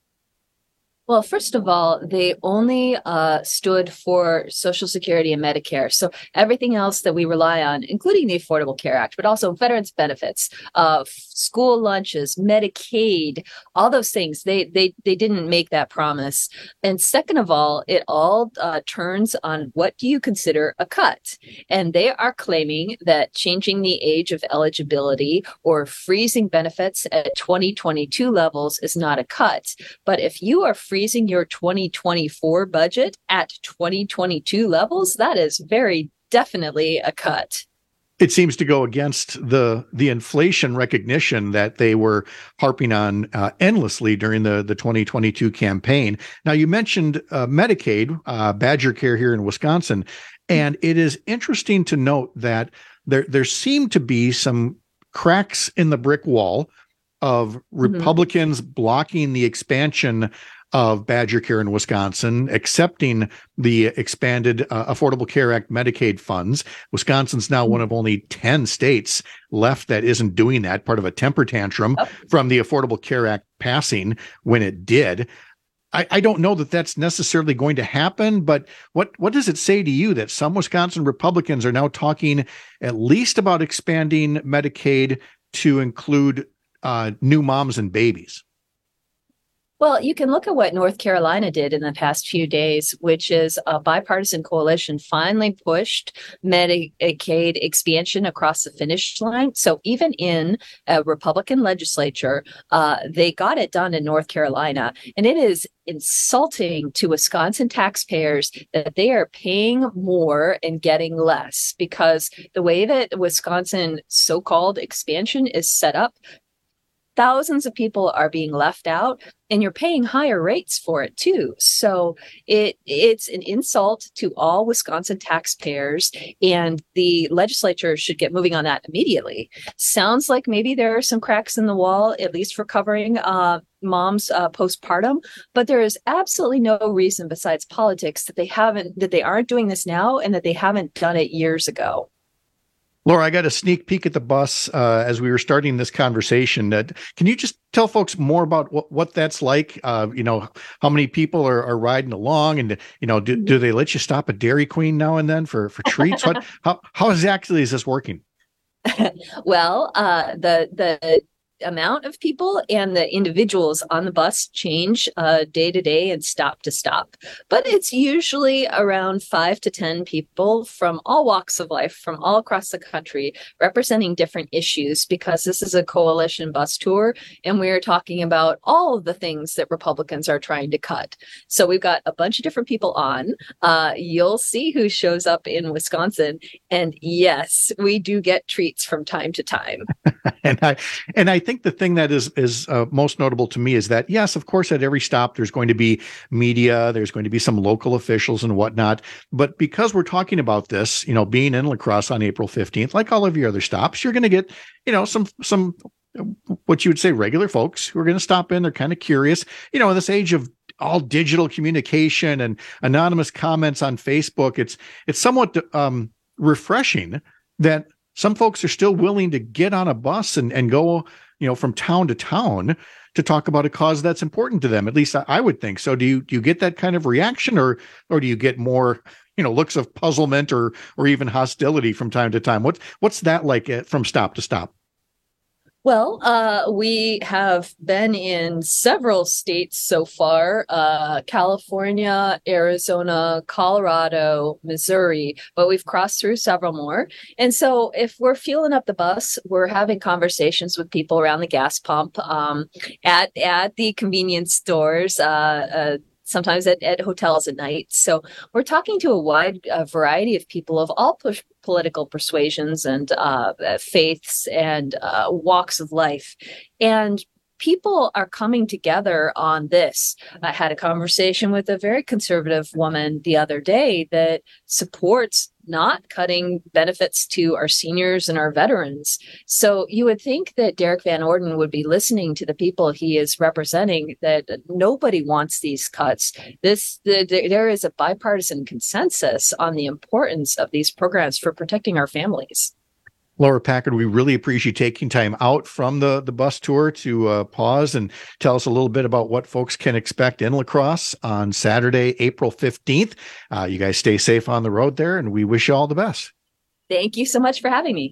Well, first of all, they only uh, stood for Social Security and Medicare. So everything else that we rely on, including the Affordable Care Act, but also veterans benefits, uh, school lunches, Medicaid, all those things, they they they didn't make that promise. And second of all, it all uh, turns on what do you consider a cut? And they are claiming that changing the age of eligibility or freezing benefits at twenty twenty-two levels is not a cut. But if you are free freezing your twenty twenty-four budget at twenty twenty-two levels, that is very definitely a cut. It seems to go against the the inflation recognition that they were harping on uh, endlessly during the, the twenty twenty-two campaign. Now, you mentioned uh, Medicaid, uh, Badger Care here in Wisconsin, and it is interesting to note that there there seem to be some cracks in the brick wall of Republicans mm-hmm. blocking the expansion of Badger Care in Wisconsin, accepting the expanded uh, Affordable Care Act Medicaid funds. Wisconsin's now one of only ten states left that isn't doing that, part of a temper tantrum oh. from the Affordable Care Act passing when it did. I, I don't know that that's necessarily going to happen, but what, what does it say to you that some Wisconsin Republicans are now talking at least about expanding Medicaid to include uh, new moms and babies? Well, you can look at what North Carolina did in the past few days, which is a bipartisan coalition finally pushed Medicaid expansion across the finish line. So even in a Republican legislature, uh, they got it done in North Carolina. And it is insulting to Wisconsin taxpayers that they are paying more and getting less, because the way that Wisconsin so-called expansion is set up, thousands of people are being left out, and you're paying higher rates for it too. So it it's an insult to all Wisconsin taxpayers, and the legislature should get moving on that immediately. Sounds like maybe there are some cracks in the wall, at least for covering uh, moms uh, postpartum, but there is absolutely no reason besides politics that they haven't that they aren't doing this now, and that they haven't done it years ago. Laura, I got a sneak peek at the bus uh, as we were starting this conversation. Uh, can you just tell folks more about what, what that's like? Uh, you know, how many people are, are riding along, and you know, do, do they let you stop at Dairy Queen now and then for, for treats? What, how how exactly is this working? Well, uh, the the. amount of people and the individuals on the bus change uh, day to day and stop to stop. But it's usually around five to ten people from all walks of life, from all across the country, representing different issues, because this is a coalition bus tour, and we're talking about all of the things that Republicans are trying to cut. So we've got a bunch of different people on. Uh, you'll see who shows up in Wisconsin. And yes, we do get treats from time to time. and I and I think the thing that is is uh, most notable to me is that, yes, of course, at every stop, there's going to be media, there's going to be some local officials and whatnot. But because we're talking about this, you know, being in La Crosse on April fifteenth, like all of your other stops, you're going to get, you know, some some what you would say regular folks who are going to stop in. They're kind of curious, you know, in this age of all digital communication and anonymous comments on Facebook, it's it's somewhat um, refreshing that some folks are still willing to get on a bus and, and go, you know, from town to town to talk about a cause that's important to them. At least I, I would think so. Do you do you get that kind of reaction, or or do you get more, you know, looks of puzzlement or or even hostility from time to time? What what's that like at, from stop to stop? Well, uh, we have been in several states so far, uh, California, Arizona, Colorado, Missouri, but we've crossed through several more. And so if we're fueling up the bus, we're having conversations with people around the gas pump, um, at, at the convenience stores, uh, uh, sometimes at, at hotels at night. So we're talking to a wide uh, variety of people of all push, political persuasions and uh, faiths and uh, walks of life. And people are coming together on this. I had a conversation with a very conservative woman the other day that supports not cutting benefits to our seniors and our veterans. So you would think that Derek Van Orden would be listening to the people he is representing, that nobody wants these cuts. This the, the, there is a bipartisan consensus on the importance of these programs for protecting our families. Laura Packard, we really appreciate taking time out from the, the bus tour to uh, pause and tell us a little bit about what folks can expect in La Crosse on Saturday, April fifteenth. Uh, you guys stay safe on the road there, and we wish you all the best. Thank you so much for having me.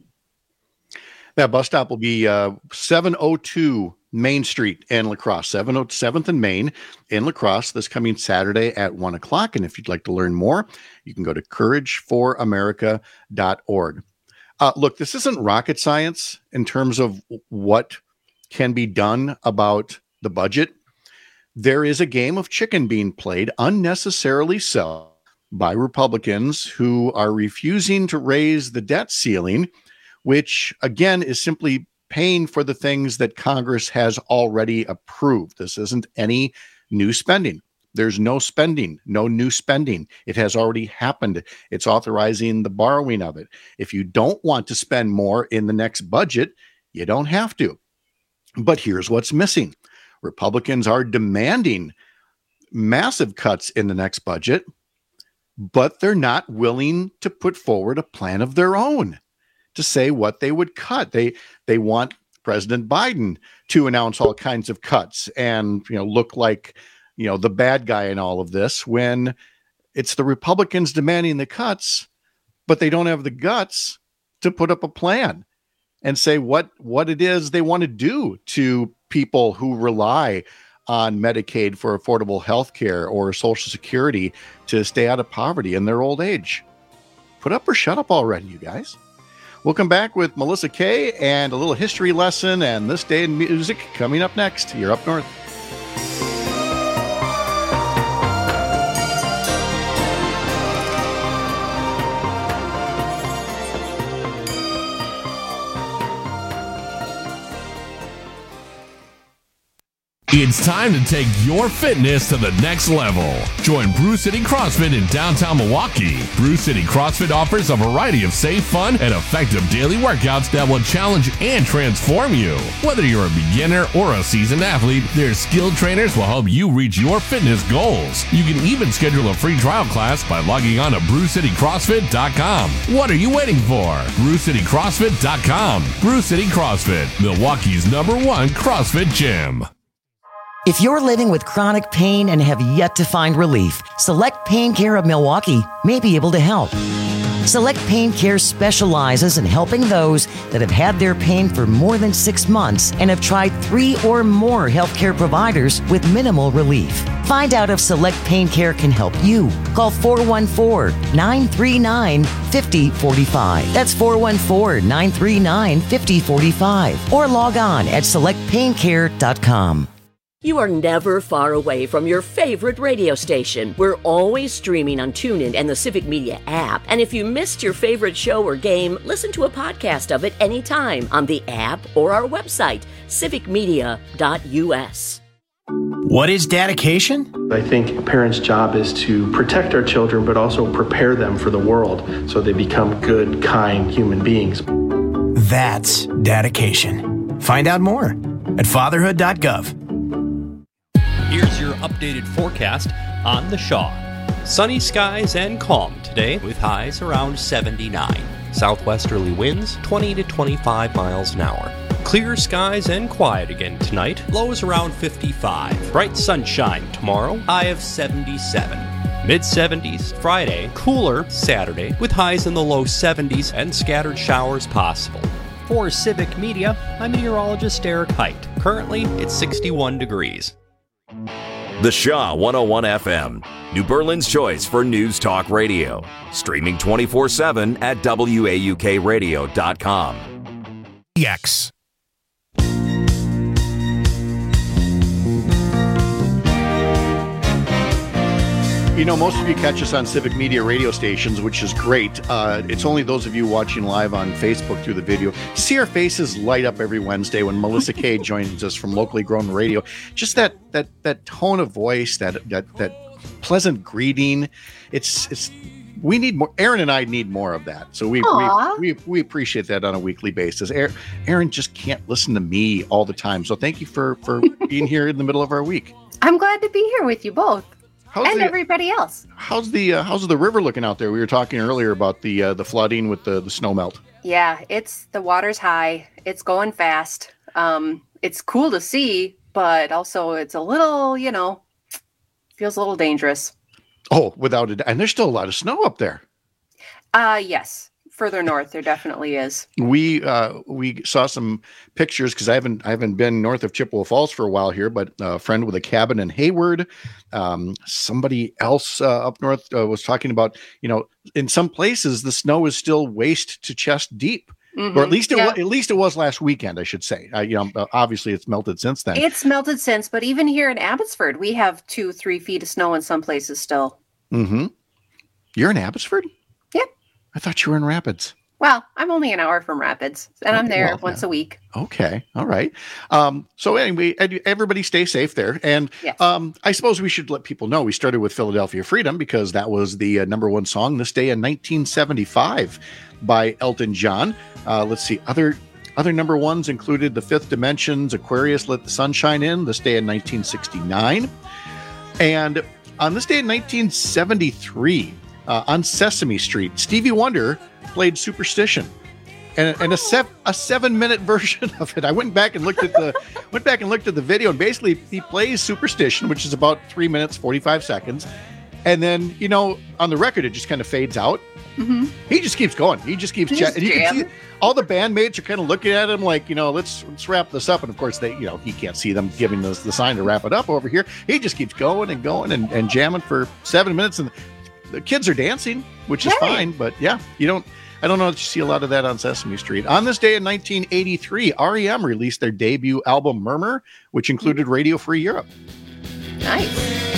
That bus stop will be uh, seven oh two Main Street in La Crosse, seven oh seventh and Main in La Crosse, this coming Saturday at one o'clock. And if you'd like to learn more, you can go to courage for america dot org. Uh, look, this isn't rocket science in terms of what can be done about the budget. There is a game of chicken being played, unnecessarily so, by Republicans who are refusing to raise the debt ceiling, which, again, is simply paying for the things that Congress has already approved. This isn't any new spending. There's no spending, no new spending. It has already happened. It's authorizing the borrowing of it. If you don't want to spend more in the next budget, you don't have to. But here's what's missing. Republicans are demanding massive cuts in the next budget, but they're not willing to put forward a plan of their own to say what they would cut. They they want President Biden to announce all kinds of cuts and, you know, look like, you know, the bad guy in all of this, when it's the Republicans demanding the cuts, but they don't have the guts to put up a plan and say what, what it is they want to do to people who rely on Medicaid for affordable health care or Social Security to stay out of poverty in their old age. Put up or shut up already, you guys. We'll come back with Melissa Kay and a little history lesson and This Day in Music coming up next. You're Up North. It's time to take your fitness to the next level. Join Brew City CrossFit in downtown Milwaukee. Brew City CrossFit offers a variety of safe, fun, and effective daily workouts that will challenge and transform you. Whether you're a beginner or a seasoned athlete, their skilled trainers will help you reach your fitness goals. You can even schedule a free trial class by logging on to brew city crossfit dot com. What are you waiting for? brew city crossfit dot com. Brew City CrossFit, Milwaukee's number one CrossFit gym. If you're living with chronic pain and have yet to find relief, Select Pain Care of Milwaukee may be able to help. Select Pain Care specializes in helping those that have had their pain for more than six months and have tried three or more healthcare providers with minimal relief. Find out if Select Pain Care can help you. Call four one four, nine three nine, five oh four five. That's four one four, nine three nine, five oh four five. Or log on at select pain care dot com. You are never far away from your favorite radio station. We're always streaming on TuneIn and the Civic Media app. And if you missed your favorite show or game, listen to a podcast of it anytime on the app or our website, civic media dot u s. What is dedication? I think a parent's job is to protect our children, but also prepare them for the world so they become good, kind human beings. That's dedication. Find out more at fatherhood dot gov. Here's your updated forecast on the Shaw. Sunny skies and calm today with highs around seventy-nine. Southwesterly winds twenty to twenty-five miles an hour. Clear skies and quiet again tonight. Lows around fifty-five. Bright sunshine tomorrow. High of seventy-seven. Mid seventies Friday. Cooler Saturday with highs in the low seventies and scattered showers possible. For Civic Media, I'm meteorologist Eric Height. Currently, it's sixty-one degrees. The Shaw one oh one F M, New Berlin's choice for news talk radio. Streaming twenty-four seven at W A U K radio dot com. X. You know, most of you catch us on Civic Media radio stations, which is great. Uh, it's only those of you watching live on Facebook through the video. See our faces light up every Wednesday when Melissa Kay joins us from Locally Grown Radio. Just that that that tone of voice, that that that pleasant greeting. It's it's we need more. Aaron and I need more of that. So we we, we we appreciate that on a weekly basis. Aaron just can't listen to me all the time. So thank you for for being here in the middle of our week. I'm glad to be here with you both. How's and the, everybody else. How's the uh, how's the river looking out there? We were talking earlier about the uh, the flooding with the, the snow melt. Yeah, it's the water's high. It's going fast. Um, it's cool to see, but also it's a little, you know, feels a little dangerous. Oh, without it, and there's still a lot of snow up there. Uh yes. Further north, there definitely is. We uh, we saw some pictures because I haven't I haven't been north of Chippewa Falls for a while here, but a friend with a cabin in Hayward, um, somebody else uh, up north uh, was talking about, you know, in some places the snow is still waist to chest deep, mm-hmm. or at least it yeah. was, at least it was last weekend, I should say. Uh, you know, obviously it's melted since then. It's melted since, but even here in Abbotsford, we have two, three feet of snow in some places still. Mm-hmm. You're in Abbotsford? Yep. I thought you were in Rapids. Well, I'm only an hour from Rapids, and I'm there well, once yeah. a week. Okay. All right. Um, so anyway, everybody stay safe there. And yes. um, I suppose we should let people know we started with Philadelphia Freedom because that was the uh, number one song this day in nineteen seventy-five by Elton John. Uh, let's see. Other other number ones included The Fifth Dimensions, Aquarius, Let the Sun Shine In, this day in nineteen sixty-nine. And on this day in nineteen seventy-three, Uh, on Sesame Street, Stevie Wonder played Superstition, and, and a, sev- a seven-minute version of it. I went back and looked at the went back and looked at the video, and basically he plays Superstition, which is about three minutes forty-five seconds, and then you know on the record it just kind of fades out. Mm-hmm. He just keeps going. He just keeps chatting. You can see all the bandmates are kind of looking at him like, you know, let's let's wrap this up. And of course, they, you know, he can't see them giving the, the sign to wrap it up over here. He just keeps going and going and, and jamming for seven minutes and. The kids are dancing, which is hey. fine, but yeah, you don't, I don't know if you see a lot of that on Sesame Street. On this day in nineteen eighty-three, R E M released their debut album Murmur, which included Radio Free Europe. Nice.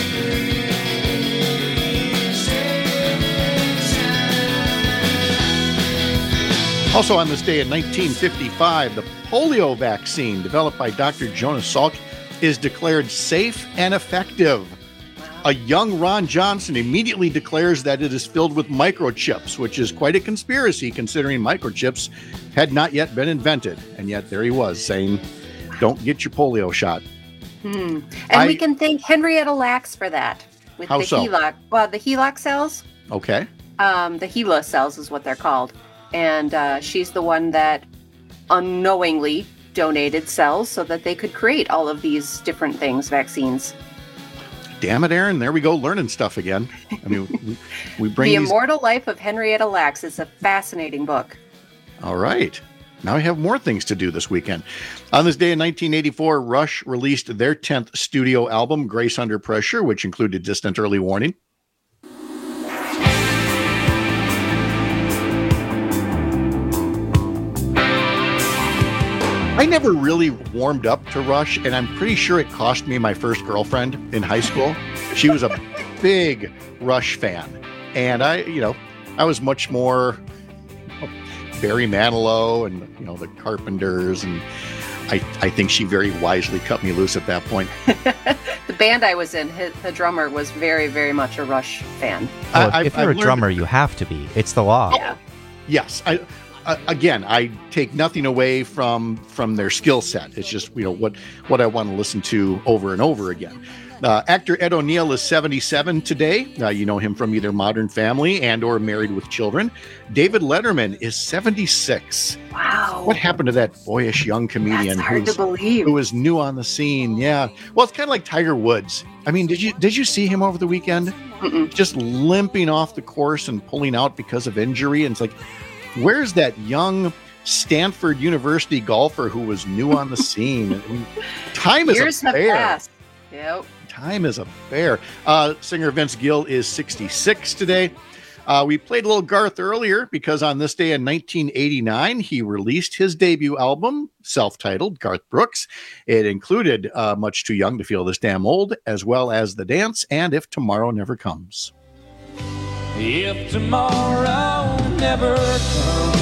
Also on this day in nineteen fifty-five, the polio vaccine developed by Doctor Jonas Salk is declared safe and effective. A young Ron Johnson immediately declares that it is filled with microchips, which is quite a conspiracy considering microchips had not yet been invented. And yet there he was saying, don't get your polio shot. Hmm. And I, we can thank Henrietta Lacks for that. With how the so? HeLoc. Well, the HeLoc cells. Okay. Um, the HeLa cells is what they're called. And uh, she's the one that unknowingly donated cells so that they could create all of these different things, vaccines. Damn it, Aaron. There we go, learning stuff again. I mean, we, we bring The these... Immortal Life of Henrietta Lacks is a fascinating book. All right. Now I have more things to do this weekend. On this day in nineteen eighty-four, Rush released their tenth studio album, Grace Under Pressure, which included Distant Early Warning. I never really warmed up to Rush, and I'm pretty sure it cost me my first girlfriend in high school. She was a big Rush fan, and I, you know, I was much more Barry Manilow and, you know, the Carpenters, and I, I think she very wisely cut me loose at that point. The band I was in, his, the drummer was very, very much a Rush fan. Well, I, if I've you're a learned- drummer, you have to be. It's the law. Yeah. Yes, I. Uh, again, I take nothing away from from their skill set. It's just, you know, what what I want to listen to over and over again. Uh, actor Ed O'Neill is seventy-seven today. Uh, you know him from either Modern Family and or Married with Children. David Letterman is seventy-six. Wow. What happened to that boyish young comedian That's hard who's, to believe. who was new on the scene? Yeah. Well, it's kind of like Tiger Woods. I mean, did you did you see him over the weekend? Mm-mm. Just limping off the course and pulling out because of injury. And it's like, where's that young Stanford University golfer who was new on the scene? I mean, time is Years a have bear. passed. Yep. Time is a bear. Uh, singer Vince Gill is sixty-six today. Uh, we played a little Garth earlier because on this day in nineteen eighty-nine, he released his debut album, self-titled Garth Brooks. It included uh, Much Too Young to Feel This Damn Old, as well as The Dance and If Tomorrow Never Comes. If tomorrow never comes,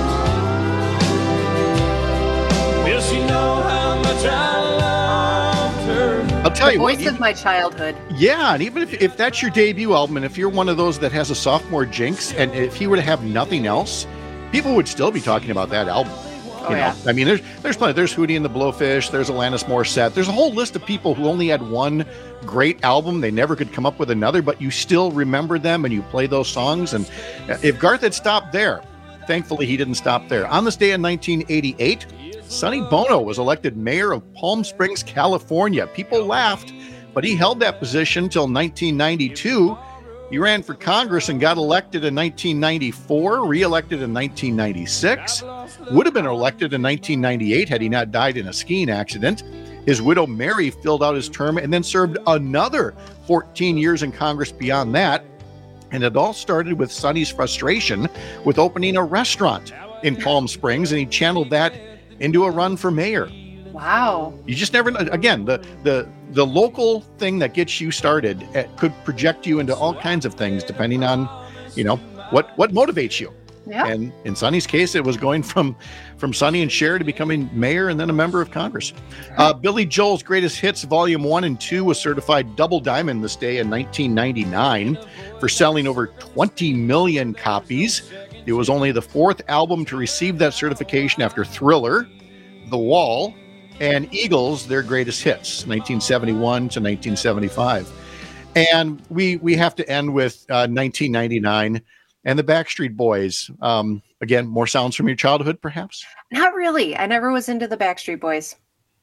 will she know how much I loved her? I'll tell The you what. voice of my childhood. Yeah, and even if, if that's your debut album, and if you're one of those that has a sophomore jinx, and if he were to have nothing else, people would still be talking about that album. Oh, you know? yeah. I mean, there's there's plenty. There's Hootie and the Blowfish. There's Alanis Morissette. There's a whole list of people who only had one great album. They never could come up with another, but you still remember them and you play those songs. And if Garth had stopped there, thankfully he didn't stop there. On this day in nineteen eighty-eight, Sonny Bono was elected mayor of Palm Springs, California. People laughed, but he held that position till nineteen ninety-two. He ran for Congress and got elected in nineteen ninety-four, re-elected in nineteen ninety-six, would have been elected in nineteen ninety-eight had he not died in a skiing accident. His widow Mary filled out his term and then served another fourteen years in Congress beyond that. And it all started with Sonny's frustration with opening a restaurant in Palm Springs, and he channeled that into a run for mayor. Wow. You just never know. Again, the the the local thing that gets you started uh, could project you into all kinds of things depending on, you know, what what motivates you. Yeah. And in Sonny's case, it was going from from Sonny and Cher to becoming mayor and then a member of Congress. Uh, Billy Joel's Greatest Hits Volume One and Two was certified double diamond this day in nineteen ninety-nine for selling over twenty million copies. It was only the fourth album to receive that certification after Thriller, The Wall, and Eagles, their greatest hits, nineteen seventy-one to nineteen seventy-five. And we we have to end with uh, nineteen ninety-nine and the Backstreet Boys. Um, again, more sounds from your childhood, perhaps? Not really. I never was into the Backstreet Boys.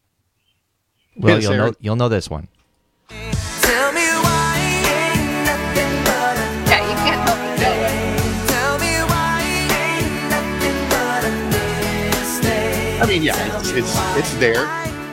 Well, Yes, you'll know, Aaron. you'll know this one. Tell me why ain't nothing but a Yeah, you can't help but know it. Tell me why ain't nothing but a mistake. I mean, yeah, it's it's, it's there.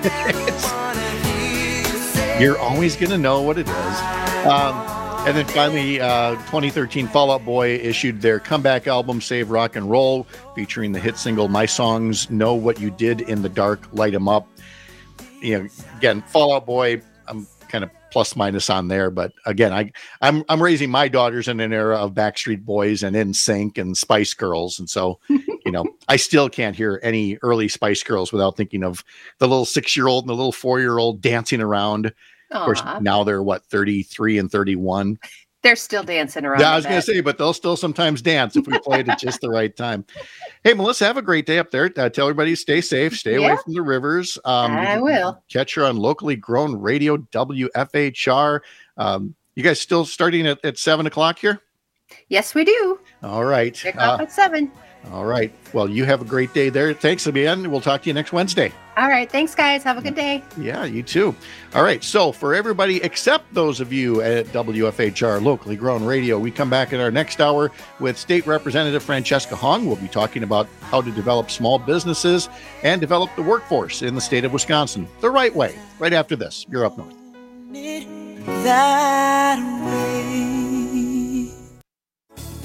It's, you're always going to know what it is. Um, and then finally, uh, twenty thirteen Fall Out Boy issued their comeback album, Save Rock and Roll, featuring the hit single, My Songs Know What You Did in the Dark, Light 'Em Up. You know, again, Fall Out Boy, I'm kind of plus minus on there, but again, I, I'm I'm raising my daughters in an era of Backstreet Boys and N Sync and Spice Girls, and so you know, I still can't hear any early Spice Girls without thinking of the little six-year-old and the little four-year-old dancing around. Of course, Aw. now they're what, thirty-three and thirty-one. They're still dancing around. Yeah, I was a going to bit. say, but they'll still sometimes dance if we play it at just the right time. Hey, Melissa, have a great day up there. Uh, tell everybody stay safe, stay away Yeah. from the rivers. Um, I you can will. Catch her on locally grown radio, W F H R. Um, you guys still starting at, at seven o'clock here? Yes, we do. All right. Pick up Uh, at seven. all right. Well, you have a great day there. Thanks again. We'll talk to you next Wednesday. All right. Thanks, guys. Have a good day. Yeah, you too. All right. So for everybody except those of you at W F H R, locally grown radio, we come back in our next hour with State Representative Francesca Hong. We'll be talking about how to develop small businesses and develop the workforce in the state of Wisconsin the right way. Right after this, you're up north. That way.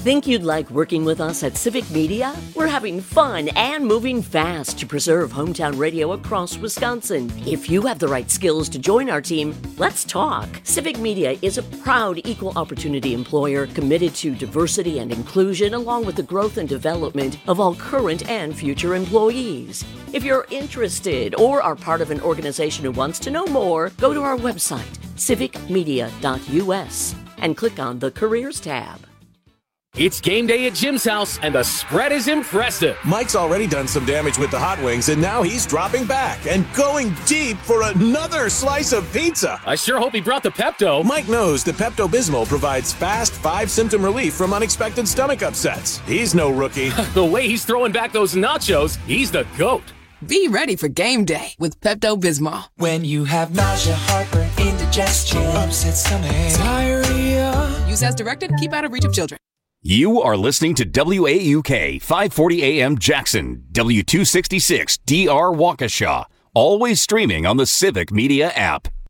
Think you'd like working with us at Civic Media? We're having fun and moving fast to preserve hometown radio across Wisconsin. If you have the right skills to join our team, let's talk. Civic Media is a proud equal opportunity employer committed to diversity and inclusion, along with the growth and development of all current and future employees. If you're interested or are part of an organization who wants to know more, go to our website, civic media dot u s, and click on the Careers tab. It's game day at Jim's house, and the spread is impressive. Mike's already done some damage with the hot wings, and now he's dropping back and going deep for another slice of pizza. I sure hope he brought the Pepto. Mike knows that Pepto-Bismol provides fast, five-symptom relief from unexpected stomach upsets. He's no rookie. The way he's throwing back those nachos, he's the GOAT. Be ready for game day with Pepto-Bismol. When you have nausea, heartburn, indigestion, upset stomach, diarrhea. Use as directed. Keep out of reach of children. You are listening to W A U K five forty A M Jackson, W two sixty-six D R Waukesha, always streaming on the Civic Media app.